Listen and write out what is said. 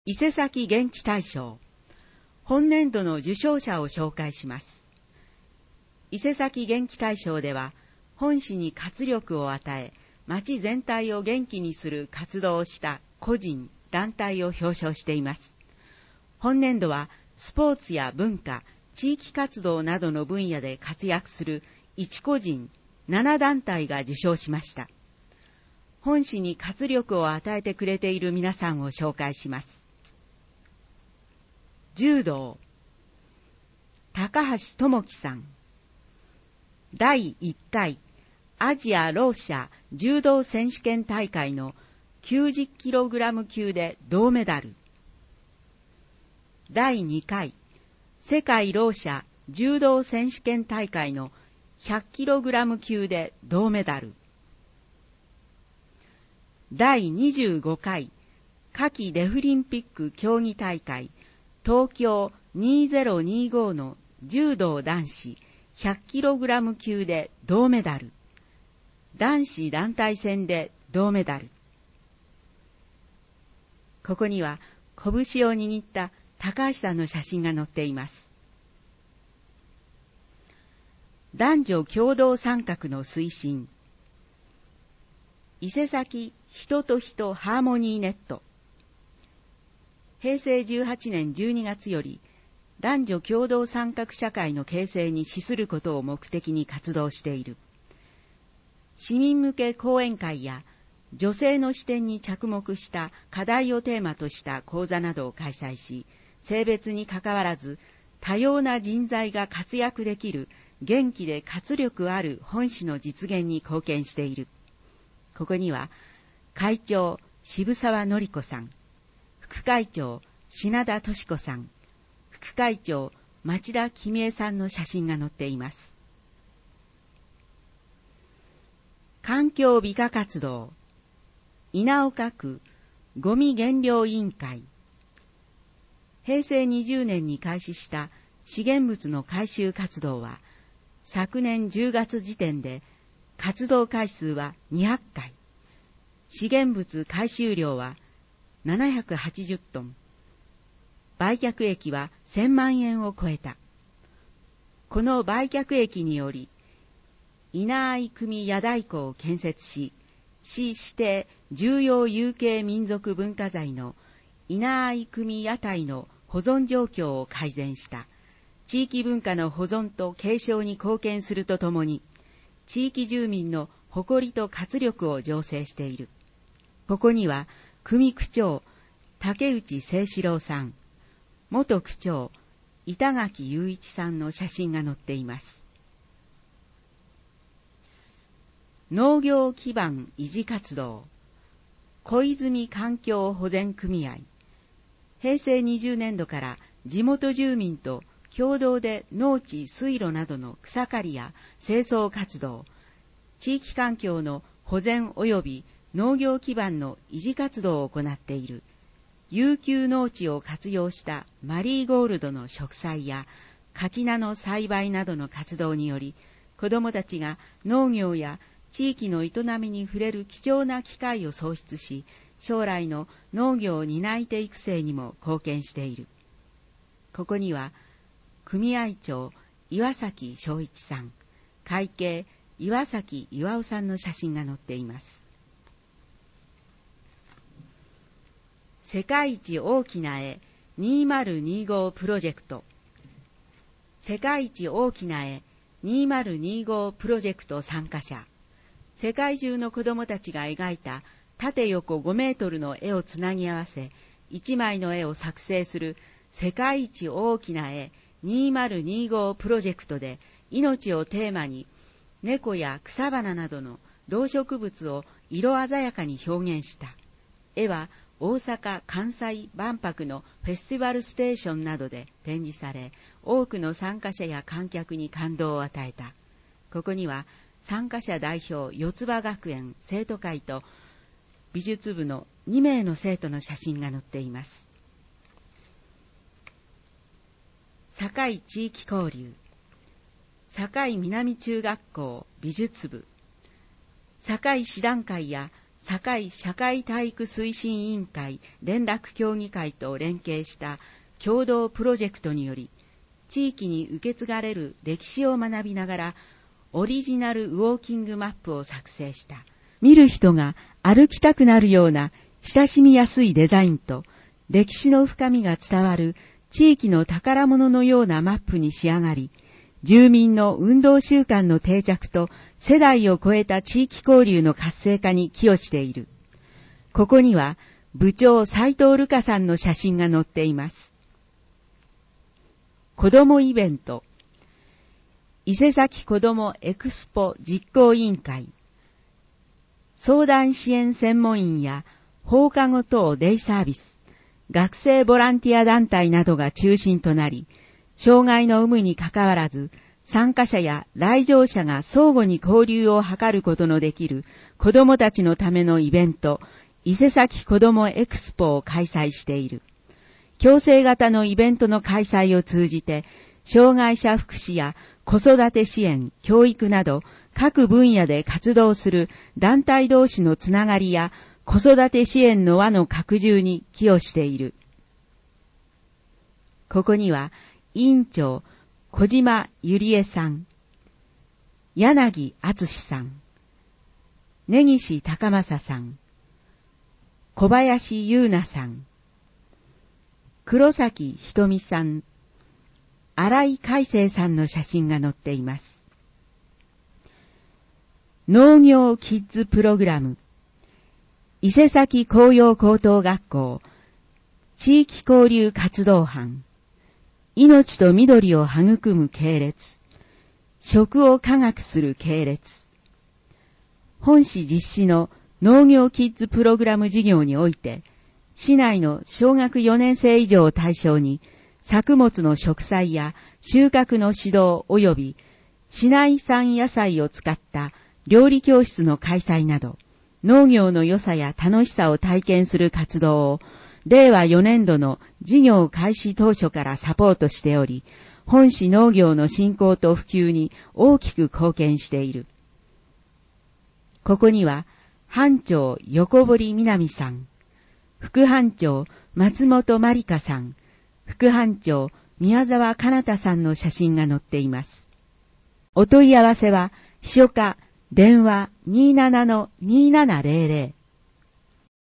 伊勢崎元気大賞、本年度の受賞者を紹介します。伊勢崎元気大賞では、本市に活力を与え、町全体を元気にする活動をした個人、団体を表彰しています。本年度は、スポーツや文化、地域活動などの分野で活躍する1個人、7団体が受賞しました。本市に活力を与えてくれている皆さんを紹介します。柔道、高橋智樹さん。第1回アジアローシャ柔道選手権大会の 90kg 級で銅メダル。第2回世界ローシャ柔道選手権大会の 100kg 級で銅メダル。第25回夏季デフリンピック競技大会東京2025の柔道男子 100kg 級で銅メダル。男子団体戦で銅メダル。ここには拳を握った高橋さんの写真が載っています。男女共同参画の推進。伊勢崎人と人ハーモニーネット。平成18年12月より男女共同参画社会の形成に資することを目的に活動している。市民向け講演会や女性の視点に着目した課題をテーマとした講座などを開催し、性別にかかわらず多様な人材が活躍できる元気で活力ある本市の実現に貢献している。ここには会長渋沢典子さん、副会長品田敏子さん、副会長町田公江さんの写真が載っています。環境美化活動。稲岡区ゴミ減量委員会。平成20年に開始した資源物の回収活動は、昨年10月時点で活動回数は200回、資源物回収量は780トン、売却益は1000万円を超えた。この売却益により、稲合組屋台湖を建設し、市指定重要有形民族文化財の稲合組屋台の保存状況を改善した。地域文化の保存と継承に貢献するとともに、地域住民の誇りと活力を醸成している。ここには、組区長、竹内清志郎さん、元区長、板垣雄一さんの写真が載っています。農業基盤維持活動、小泉環境保全組合。平成20年度から地元住民と共同で農地、水路などの草刈りや清掃活動、地域環境の保全及び農業基盤の維持活動を行っている。有給農地を活用したマリーゴールドの植栽や柿菜の栽培などの活動により、子どもたちが農業や地域の営みに触れる貴重な機会を創出し、将来の農業担い手育成にも貢献している。ここには、組合長岩崎正一さん、会計岩崎岩尾さんの写真が載っています。世界一大きな絵2025プロジェクト。世界一大きな絵2025プロジェクト参加者。世界中の子どもたちが描いた縦横5メートルの絵をつなぎ合わせ、1枚の絵を作成する世界一大きな絵2025プロジェクトで、命をテーマに猫や草花などの動植物を色鮮やかに表現した。絵は大阪・関西万博のフェスティバルステーションなどで展示され、多くの参加者や観客に感動を与えた。ここには参加者代表四つ葉学園生徒会と美術部の2名の生徒の写真が載っています。堺地域交流、堺南中学校美術部、堺師団会や堺社会体育推進委員会連絡協議会と連携した共同プロジェクトにより、地域に受け継がれる歴史を学びながら、オリジナルウォーキングマップを作成した。見る人が歩きたくなるような親しみやすいデザインと、歴史の深みが伝わる地域の宝物のようなマップに仕上がり、住民の運動習慣の定着と世代を超えた地域交流の活性化に寄与している。ここには部長斉藤瑠香さんの写真が載っています。子どもイベント、伊勢崎子どもエクスポ実行委員会、相談支援専門員や放課後等デイサービス、学生ボランティア団体などが中心となり、障害の有無にかかわらず、参加者や来場者が相互に交流を図ることのできる子どもたちのためのイベント、伊勢崎子どもエクスポを開催している。共生型のイベントの開催を通じて、障害者福祉や子育て支援、教育など各分野で活動する団体同士のつながりや子育て支援の輪の拡充に寄与している。ここには委員長小島ゆりえさん、柳敦さん、根岸高正さん、小林優奈さん、黒崎ひとみさん、新井海生さんの写真が載っています。農業キッズプログラム、伊勢崎紅葉高等学校地域交流活動班、命と緑を育む系列、食を科学する系列。本市実施の農業キッズプログラム事業において、市内の小学4年生以上を対象に、作物の植栽や収穫の指導及び市内産野菜を使った料理教室の開催など、農業の良さや楽しさを体験する活動を、令和4年度の事業開始当初からサポートしており、本市農業の振興と普及に大きく貢献している。ここには、班長横堀みなみさん、副班長松本まりかさん、副班長宮沢かなたさんの写真が載っています。お問い合わせは、秘書課電話 27-2700